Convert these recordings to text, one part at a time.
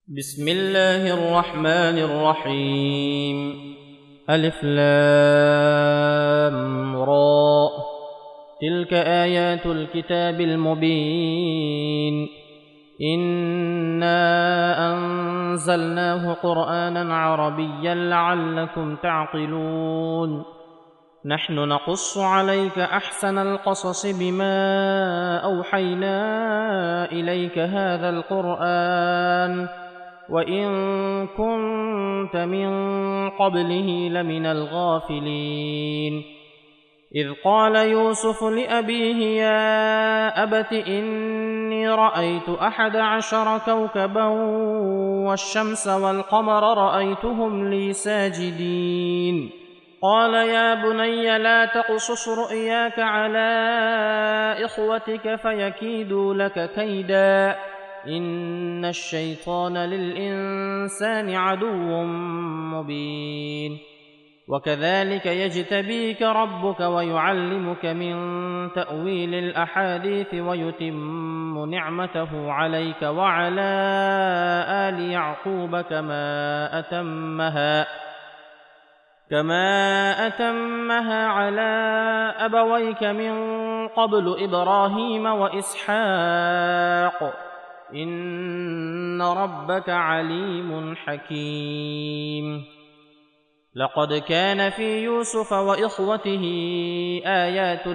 بسم الله الرحمن الرحيم. ألف لام را. تلك آيات الكتاب المبين. إنا أنزلناه قرآنا عربيا لعلكم تعقلون. نحن نقص عليك أحسن القصص بما أوحينا إليك هذا القرآن وإن كنت من قبله لمن الغافلين. إذ قال يوسف لأبيه يا أبت إني رأيت 11 كوكبا والشمس والقمر رأيتهم لي ساجدين. قال يا بني لا تقصص رؤياك على إخوتك فيكيدوا لك كيدا إن الشيطان للإنسان عدو مبين. وكذلك يجتبيك ربك ويعلمك من تأويل الأحاديث ويتم نعمته عليك وعلى آل يعقوب كما أتمها على أبويك من قبل إبراهيم وإسحاق إن ربك عليم حكيم. لقد كان في يوسف وإخوته آيات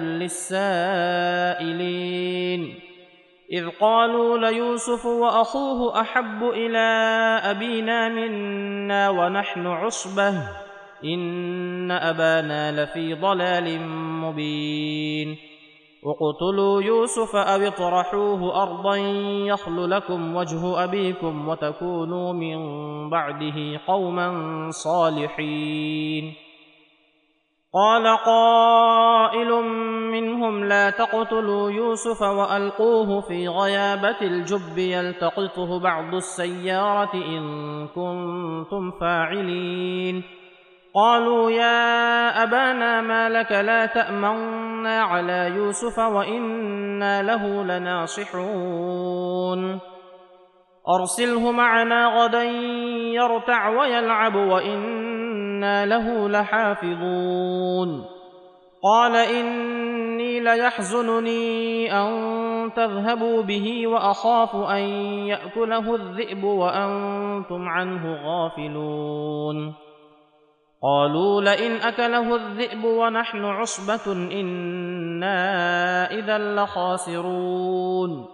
للسائلين إذ قالوا ليوسف وأخوه أحب إلى أبينا منا ونحن عصبة إن أبانا لفي ضلال مبين. اقتلوا يوسف أو اطرحوه أرضا يخل لكم وجه أبيكم وتكونوا من بعده قوما صالحين. قال قائل منهم لا تقتلوا يوسف وألقوه في غيابة الجب يلتقطه بعض السيارة إن كنتم فاعلين. قالوا يا أبانا ما لك لا تأمنا على يوسف وإنا له لناصحون. أرسله معنا غدا يرتع ويلعب وإنا له لحافظون. قال إني ليحزنني أن تذهبوا به وأخاف أن يأكله الذئب وأنتم عنه غافلون. قالوا لئن أكله الذئب ونحن عصبة إنا إذا لخاسرون.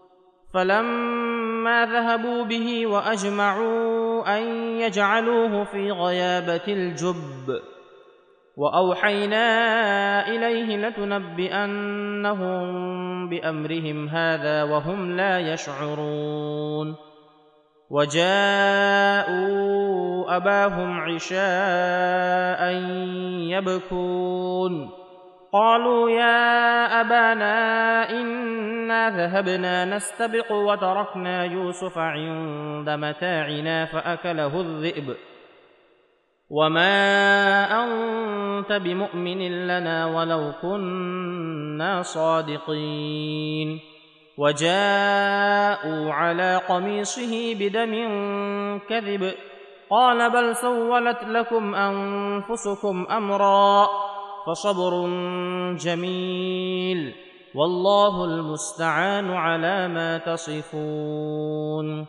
فلما ذهبوا به وأجمعوا أن يجعلوه في غيابة الجب وأوحينا إليه لتنبئنهم بأمرهم هذا وهم لا يشعرون. وجاءوا أباهم عشاء يبكون. قالوا يا أبانا إنا ذهبنا نستبق وتركنا يوسف عند متاعنا فأكله الذئب وما أنت بمؤمن لنا ولو كنا صادقين. وجاءوا على قميصه بدم كذب قال بل سولت لكم أنفسكم أمرا فصبر جميل والله المستعان على ما تصفون.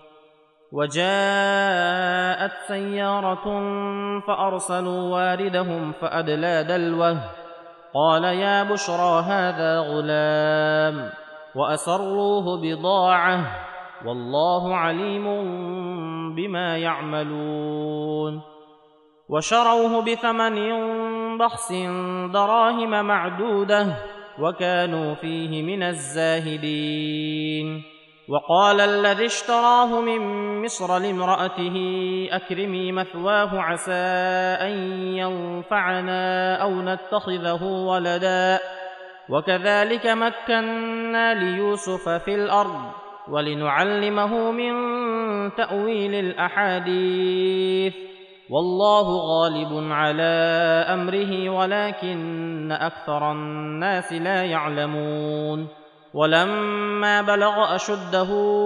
وجاءت سيارة فأرسلوا واردهم فأدلى دلوه قال يا بشرى هذا غلام وأسروه بضاعة والله عليم بما يعملون. وشروه بثمن بخس دراهم معدودة وكانوا فيه من الزاهدين. وقال الذي اشتراه من مصر لامرأته أكرمي مثواه عسى أن ينفعنا أو نتخذه ولدا وكذلك مكنا ليوسف في الأرض ولنعلمه من تأويل الأحاديث والله غالب على أمره ولكن أكثر الناس لا يعلمون. ولما بلغ أشده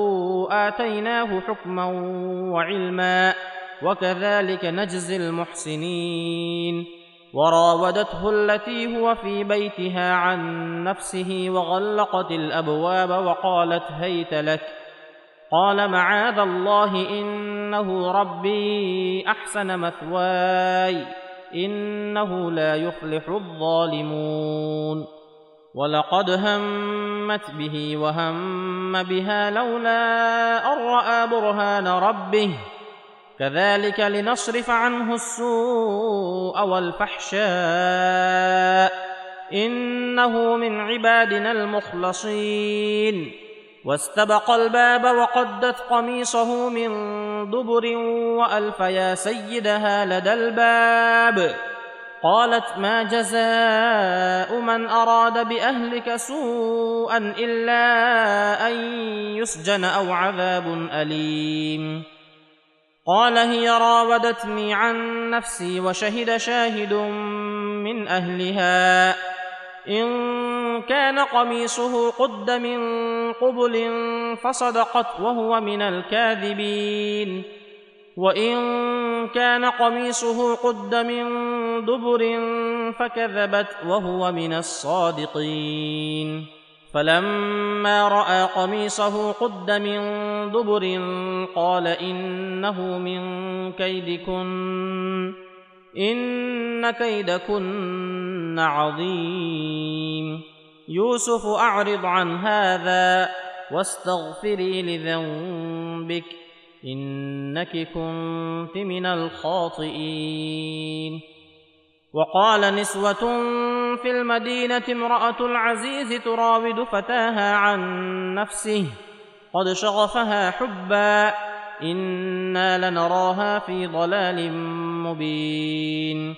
آتيناه حكما وعلما وكذلك نجزي المحسنين. وراودته التي هو في بيتها عن نفسه وغلقت الأبواب وقالت هيت لك. قال معاذ الله إنه ربي أحسن مثواي إنه لا يفلح الظالمون. ولقد همت به وهم بها لولا أن رأى برهان ربه كذلك لنصرف عنه السوء والفحشاء إنه من عبادنا المخلصين. واستبق الباب وقدت قميصه من دبر وألف يا سيدها لدى الباب. قالت ما جزاء من أراد بأهلك سوءا إلا أن يسجن أو عذاب أليم. قال هي راودتني عن نفسي وشهد شاهد من أهلها إن كان قميصه قد من قبل فصدقت وهو من الكاذبين وإن كان قميصه قد من دبر فكذبت وهو من الصادقين. فلما رأى قميصه قد من دبر قال إنه من كيدكن إن كيدكن عظيم. يوسف أعرض عن هذا واستغفري لذنبك إنك كنت من الخاطئين. وقال نسوة في المدينة امرأة العزيز تراود فتاها عن نفسه قد شغفها حبا إنا لنراها في ضلال مبين.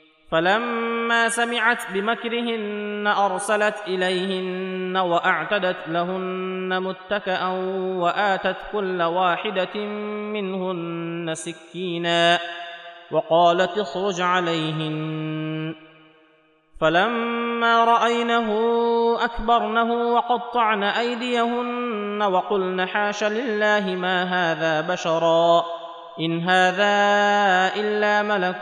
فلما سمعت بمكرهن أرسلت إليهن وأعتدت لهن متكئا وآتت كل واحدة منهن سكينا وقالت اخرج عليهن. فلما رأينه أكبرنه وقطعن أيديهن وقلن حاش لله ما هذا بشرا إن هذا إلا ملك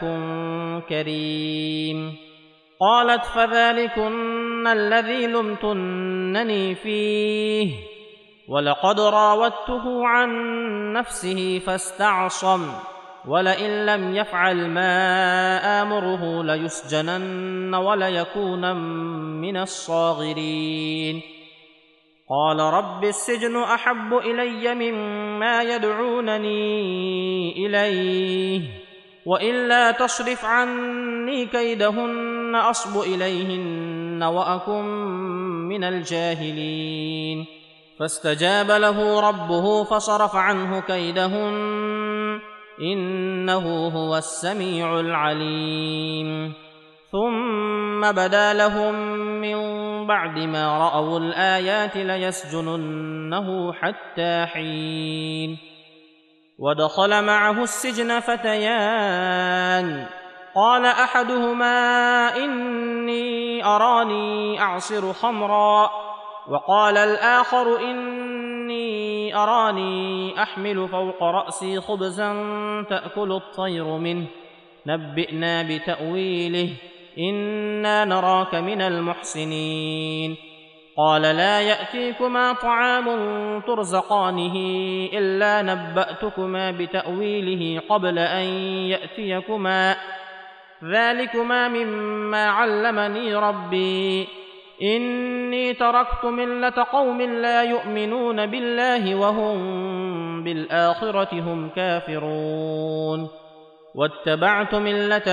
كريم. قالت فذلكن الذي لمتنني فيه ولقد راودته عن نفسه فاستعصم ولئن لم يفعل ما آمره ليسجنن وليكونن من الصاغرين. قال رب السجن أحب إلي مما يدعونني إليه وإلا تصرف عني كيدهن أصب إليهن وأكن من الجاهلين. فاستجاب له ربه فصرف عنه كيدهن إنه هو السميع العليم. ثم بدا لهم من بعد ما رأوا الآيات ليسجننه حتى حين. ودخل معه السجن فتيان قال أحدهما إني أراني أعصر خمرا وقال الآخر إني أراني أحمل فوق رأسي خبزا تأكل الطير منه نبئنا بتأويله إنا نراك من المحسنين. قال لا يأتيكما طعام ترزقانه إلا نبأتكما بتأويله قبل أن يأتيكما ذلكما مما علمني ربي إني تركت ملة قوم لا يؤمنون بالله وهم بالآخرة هم كافرون واتبعت ملة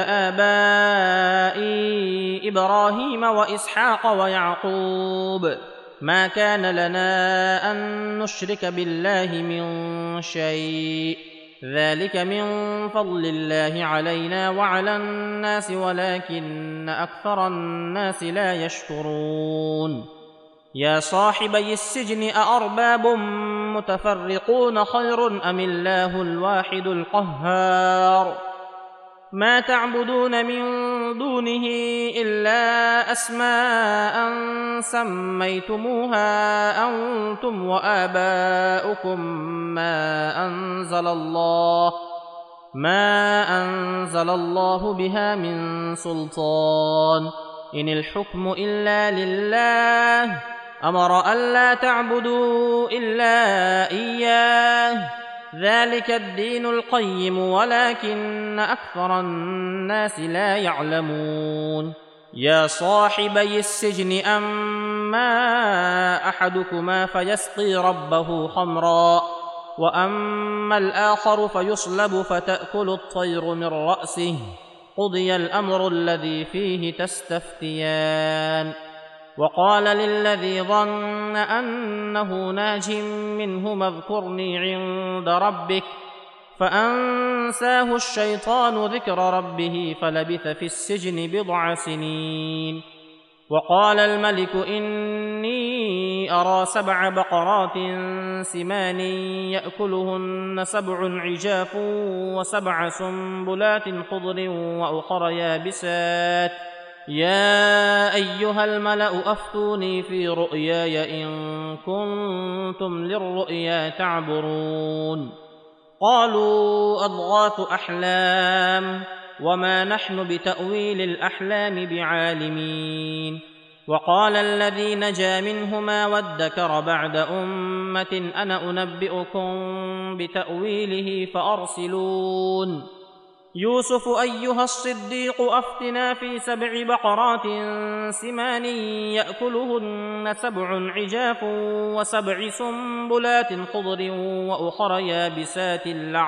آبائي إبراهيم وإسحاق ويعقوب ما كان لنا أن نشرك بالله من شيء ذلك من فضل الله علينا وعلى الناس ولكن أكثر الناس لا يشكرون. يا صاحبي السجن أأرباب متفرقون خير أم الله الواحد القهار ما تعبدون من دونه إلا أسماء سميتموها أنتم وآباؤكم ما أنزل الله بها من سلطان إن الحكم إلا لله أمر ألا تعبدوا إلا إياه ذلك الدين القيم ولكن أكثر الناس لا يعلمون يا صاحبي السجن أما أحدكما فيسقي ربه خمرا وأما الآخر فيصلب فتأكل الطير من رأسه قضي الأمر الذي فيه تستفتيان وقال للذي ظن أنه ناج منهما اذكرني عند ربك فأنساه الشيطان ذكر ربه فلبث في السجن بضع سنين وقال الملك إني أرى 7 بقرات سمان يأكلهن 7 عجاف و7 سنبلات خضر وأخر يابسات يا أيها الملأ أفتوني في رؤياي إن كنتم للرؤيا تعبرون قالوا أضغاث أحلام وما نحن بتأويل الأحلام بعالمين وقال الذي نجا منهما وادكر بعد أمة أنا أنبئكم بتأويله فأرسلون يوسف أيها الصديق أفتنا في 7 بقرات سمان يأكلهن 7 عجاف و7 سنبلات خضر وأخر يابسات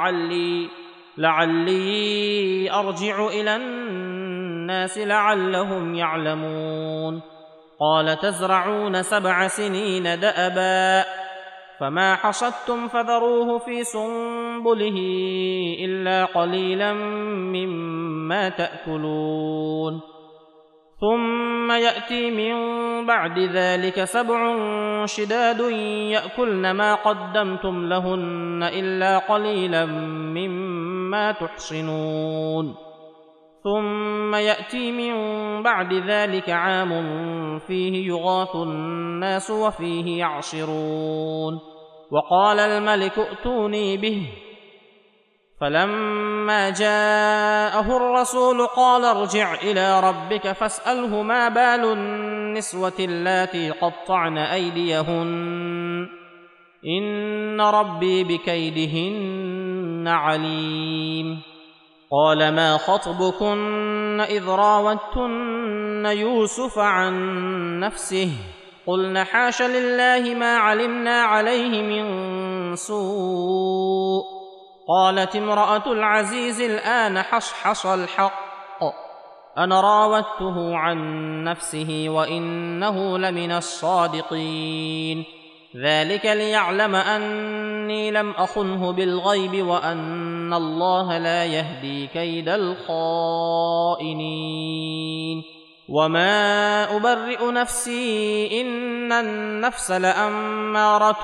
لعلي أرجع إلى الناس لعلهم يعلمون قال تزرعون 7 سنين دأبا فما حصدتم فذروه في سنبله إلا قليلا مما تأكلون ثم يأتي من بعد ذلك 7 شداد يأكلن ما قدمتم لهن إلا قليلا مما تحصنون ثم يأتي من بعد ذلك عام فيه يغاث الناس وفيه يعصرون وقال الملك ائتوني به فلما جاءه الرسول قال ارجع إلى ربك فاسأله ما بال النسوة اللاتي قطعن أيديهن إن ربي بكيدهن عليم قال ما خطبكن إذ راوتن يوسف عن نفسه قلن حاش لله ما علمنا عليه من سوء قالت امرأة العزيز الآن حصحص الحق أنا راودته عن نفسه وإنه لمن الصادقين ذلك ليعلم أني لم أخنه بالغيب وأن الله لا يهدي كيد الخائنين وما أبرئ نفسي إن النفس لأمارة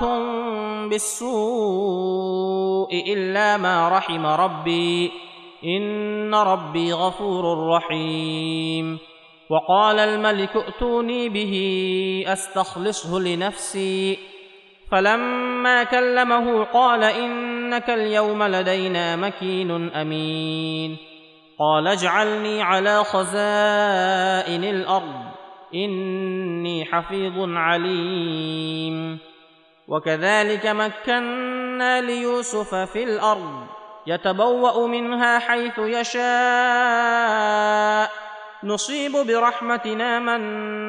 بالسوء إلا ما رحم ربي إن ربي غفور رحيم وقال الملك ائتوني به أستخلصه لنفسي فلما كلمه قال إنك اليوم لدينا مكين أمين قال اجعلني على خزائن الأرض إني حفيظ عليم وكذلك مكنا ليوسف في الأرض يتبوأ منها حيث يشاء نصيب برحمتنا من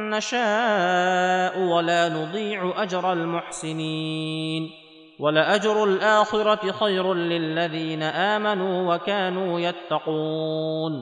نشاء ولا نضيع أجر المحسنين ولأجر الآخرة خير للذين آمنوا وكانوا يتقون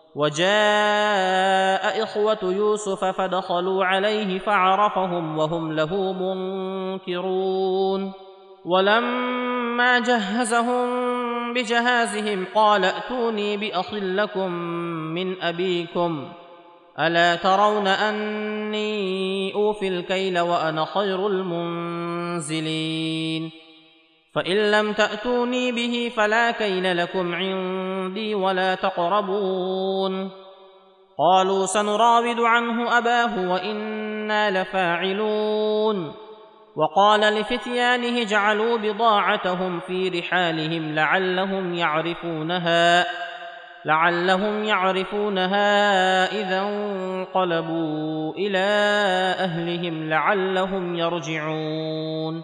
وجاء إخوة يوسف فدخلوا عليه فعرفهم وهم له منكرون ولما جهزهم بجهازهم قال ائتوني بأخ لكم من أبيكم ألا ترون أني أوفي الكيل وأنا خير المنزلين فإن لم تأتوني به فلا كيل لكم عندي ولا تقربون قالوا سنراود عنه أباه وإنا لفاعلون. وقال لفتيانه اجعلوا بضاعتهم في رحالهم لعلهم يعرفونها إذا انقلبوا إلى أهلهم لعلهم يرجعون.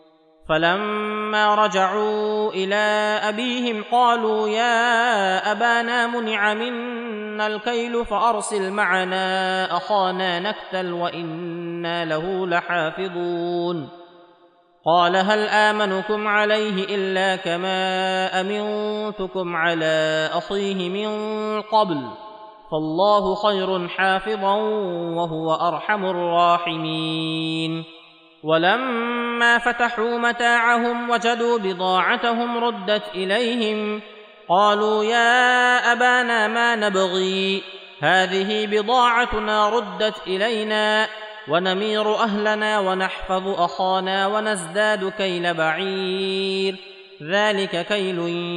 فلما رجعوا إلى أبيهم قالوا يا أبانا منع منا الكيل فأرسل معنا أخانا نكتل وإنا له لحافظون. قال هل آمنكم عليه إلا كما أمنتكم على أخيه من قبل فالله خير حافظا وهو أرحم الراحمين. ولما فتحوا متاعهم وجدوا بضاعتهم ردت إليهم قالوا يا أبانا ما نبغي هذه بضاعتنا ردت إلينا ونمير أهلنا ونحفظ أخانا ونزداد كيل بعير ذلك كيل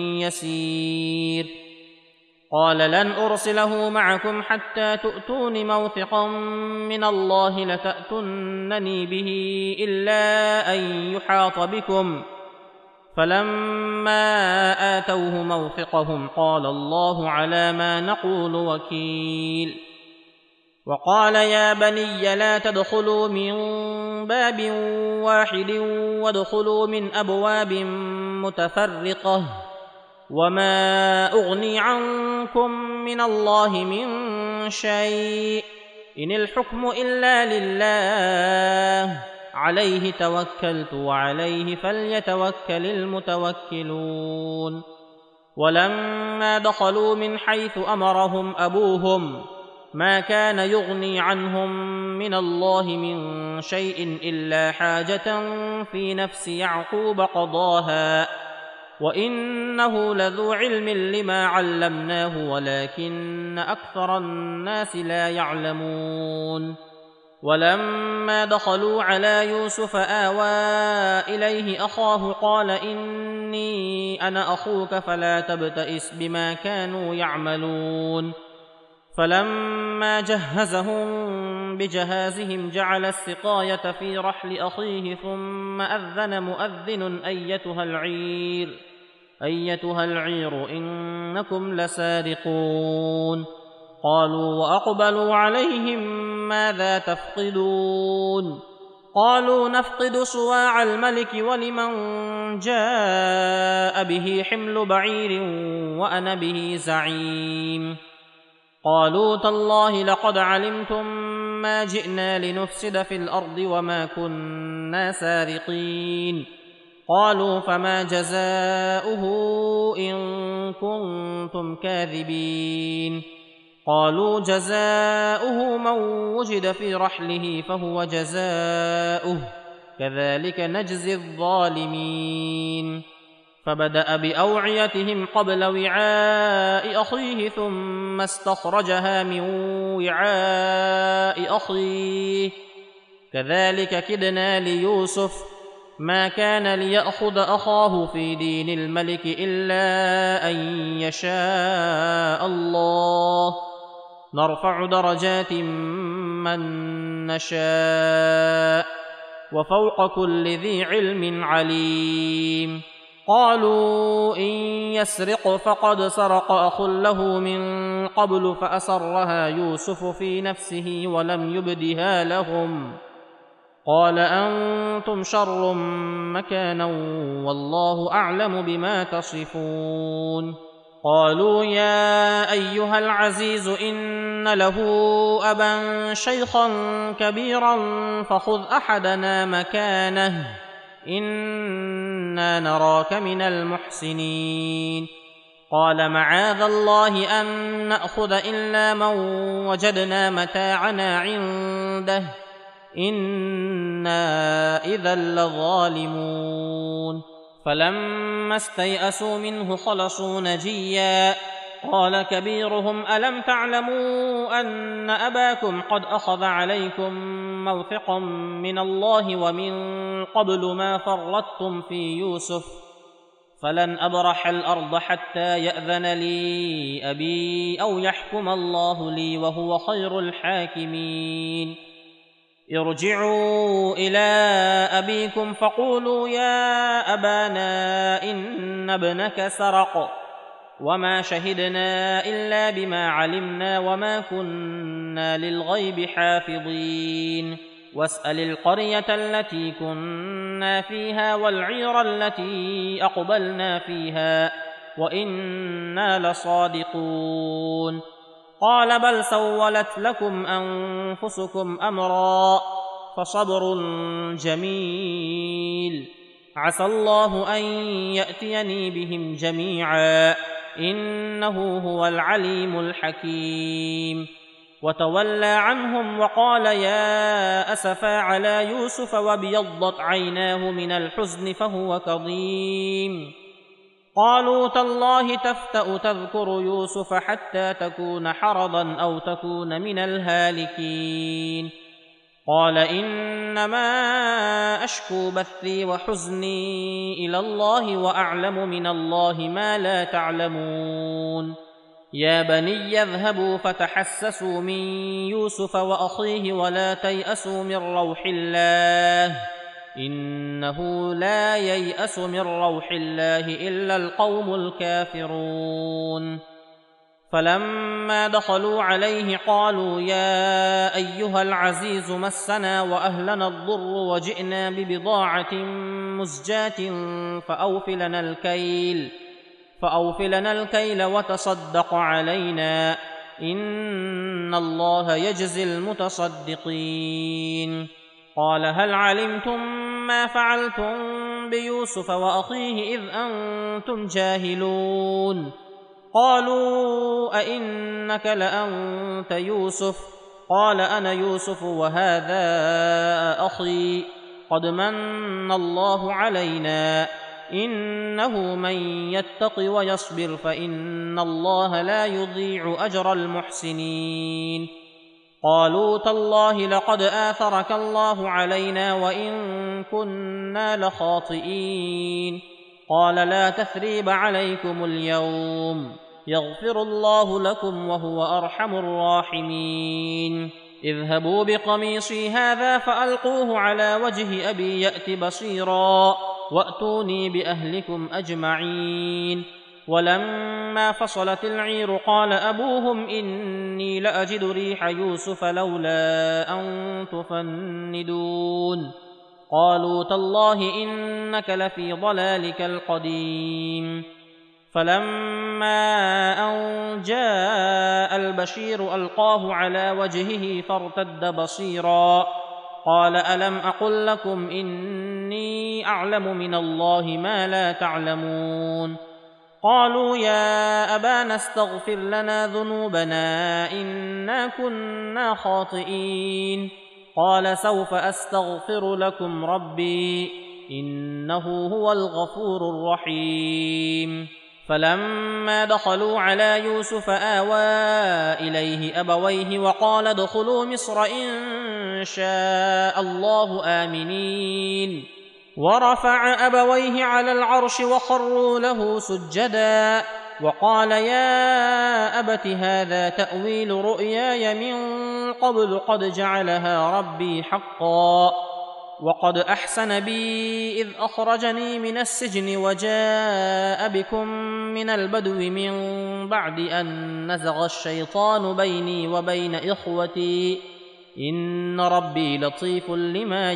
يسير. قال لن أرسله معكم حتى تؤتون موثقا من الله لتأتونني به إلا أن يحاط بكم. فلما آتوه موثقهم قال الله على ما نقول وكيل. وقال يا بني لا تدخلوا من باب واحد وادخلوا من أبواب متفرقة وما أغني عنكم من الله من شيء إن الحكم إلا لله عليه توكلت وعليه فليتوكل المتوكلون. ولما دخلوا من حيث أمرهم أبوهم ما كان يغني عنهم من الله من شيء إلا حاجة في نفس يعقوب قضاها وإنه لذو علم لما علمناه ولكن أكثر الناس لا يعلمون. ولما دخلوا على يوسف آوى إليه أخاه قال إني أنا أخوك فلا تبتئس بما كانوا يعملون. فلما جهزهم بجهازهم جعل السقاية في رحل أخيه ثم أذن مؤذن أيتها العير إنكم لسارقون. قالوا وأقبلوا عليهم ماذا تفقدون؟ قالوا نفقد صواع الملك ولمن جاء به حمل بعير وأنا به زعيم. قالوا تالله لقد علمتم ما جئنا لنفسد في الأرض وما كنا سارقين. قالوا فما جزاؤه إن كنتم كاذبين؟ قالوا جزاؤه من وجد في رحله فهو جزاؤه كذلك نجزي الظالمين. فبدأ بأوعيتهم قبل وعاء أخيه ثم استخرجها من وعاء أخيه كذلك كدنا ليوسف ما كان ليأخذ أخاه في دين الملك إلا أن يشاء الله نرفع درجات من نشاء وفوق كل ذي علم عليم. قالوا إن يسرق فقد سرق أخ له من قبل فأسرها يوسف في نفسه ولم يبدها لهم. قال أنتم شر مكانا والله أعلم بما تصفون. قالوا يا أيها العزيز إن له أبا شيخا كبيرا فخذ أحدنا مكانه إنا نراك من المحسنين. قال معاذ الله أن نأخذ إلا من وجدنا متاعنا عنده إنا إذا لظالمون. فلما استيئسوا منه خلصوا نجيا قال كبيرهم ألم تعلموا أن أباكم قد أخذ عليكم موثقا من الله ومن قبل ما فرطتم في يوسف فلن أبرح الأرض حتى يأذن لي أبي أو يحكم الله لي وهو خير الحاكمين. ارجعوا إلى أبيكم فقولوا يا أبانا إن ابنك سرق وما شهدنا إلا بما علمنا وما كنا للغيب حافظين. واسأل القرية التي كنا فيها والعير التي أقبلنا فيها وإنا لصادقون. قال بل سولت لكم أنفسكم أمرا فصبر جميل عسى الله أن يأتيني بهم جميعا إنه هو العليم الحكيم. وتولى عنهم وقال يا أسفا على يوسف وابيضت عيناه من الحزن فهو كظيم. قالوا تالله تفتأ تذكر يوسف حتى تكون حرضا أو تكون من الهالكين. قال إنما أشكو بثي وحزني إلى الله وأعلم من الله ما لا تعلمون. يا بني اذهبوا فتحسسوا من يوسف وأخيه ولا تيأسوا من روح الله إنه لا ييأس من روح الله إلا القوم الكافرون. فلما دخلوا عليه قالوا يا أيها العزيز مسنا وأهلنا الضر وجئنا ببضاعة مزجاة فأوف لنا الكيل وتصدق علينا إن الله يجزي المتصدقين. قال هل علمتم ما فعلتم بيوسف وأخيه إذ أنتم جاهلون؟ قالوا أئنك لأنت يوسف؟ قال أنا يوسف وهذا أخي قد من الله علينا إنه من يتق ويصبر فإن الله لا يضيع أجر المحسنين. قالوا تالله لقد آثرك الله علينا وإن كنا لخاطئين. قال لا تثريب عليكم اليوم يغفر الله لكم وهو أرحم الراحمين. اذهبوا بقميصي هذا فألقوه على وجه أبي يأت بصيرا وأتوني بأهلكم أجمعين. ولما فصلت العير قال أبوهم إني لأجد ريح يوسف لولا أن تفندون. قالوا تالله إنك لفي ضلالك القديم. فلما أن جاء البشير ألقاه على وجهه فارتد بصيرا قال ألم أقل لكم إني أعلم من الله ما لا تعلمون. قالوا يا أبانا استغفر لنا ذنوبنا إنا كنا خاطئين. قال سوف أستغفر لكم ربي إنه هو الغفور الرحيم. فلما دخلوا على يوسف آوى إليه أبويه وقال ادخلوا مصر إن شاء الله آمنين. ورفع أبويه على العرش وخروا له سجدا وقال يا أبت هذا تأويل رؤياي من قبل قد جعلها ربي حقا وقد أحسن بي إذ أخرجني من السجن وجاء بكم من البدو من بعد أن نزغ الشيطان بيني وبين إخوتي إن ربي لطيف لما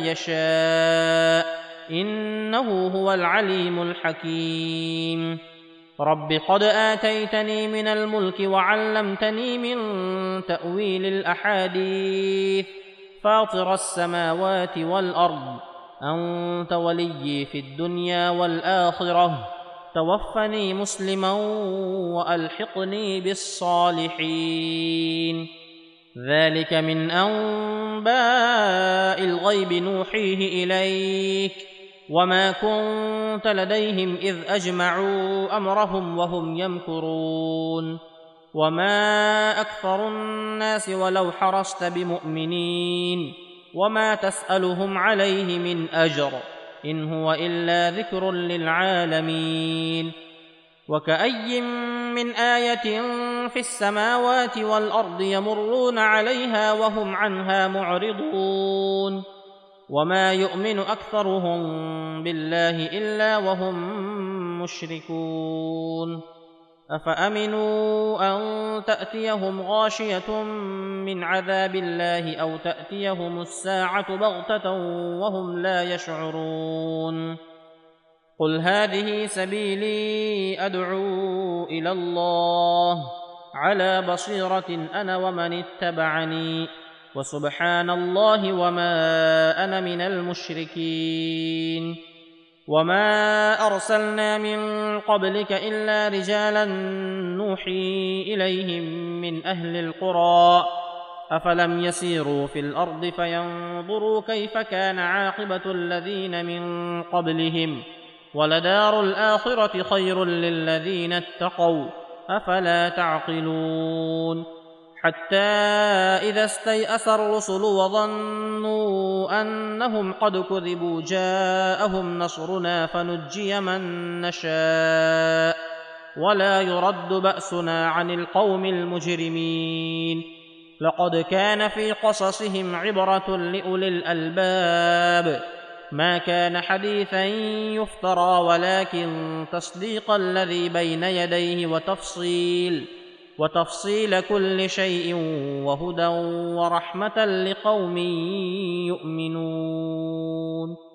يشاء إنه هو العليم الحكيم. رب قد آتيتني من الملك وعلمتني من تأويل الأحاديث فاطر السماوات والأرض أنت وليي في الدنيا والآخرة توفني مسلما وألحقني بالصالحين. ذلك من أنباء الغيب نوحيه إليك وما كنت لديهم إذ أجمعوا أمرهم وهم يمكرون. وما أكثر الناس ولو حرصت بمؤمنين وما تسألهم عليه من أجر إن هو إلا ذكر للعالمين. وكأي من آية في السماوات والأرض يمرون عليها وهم عنها معرضون وما يؤمن أكثرهم بالله إلا وهم مشركون. أفأمنوا أن تأتيهم غاشية من عذاب الله أو تأتيهم الساعة بغتة وهم لا يشعرون. قل هذه سبيلي أدعو إلى الله على بصيرة أنا ومن اتبعني وسبحان الله وما أنا من المشركين. وما أرسلنا من قبلك إلا رجالا نوحي إليهم من أهل القرى أفلم يسيروا في الأرض فينظروا كيف كان عاقبة الذين من قبلهم ولدار الآخرة خير للذين اتقوا أفلا تعقلون. حتى إذا استيأس الرسل وظنوا أنهم قد كذبوا جاءهم نصرنا فنجي من نشاء ولا يرد بأسنا عن القوم المجرمين. لقد كان في قصصهم عبرة لأولي الألباب ما كان حديثا يفترى ولكن تصديق الذي بين يديه وتفصيل كل شيء وهدى ورحمة لقوم يؤمنون.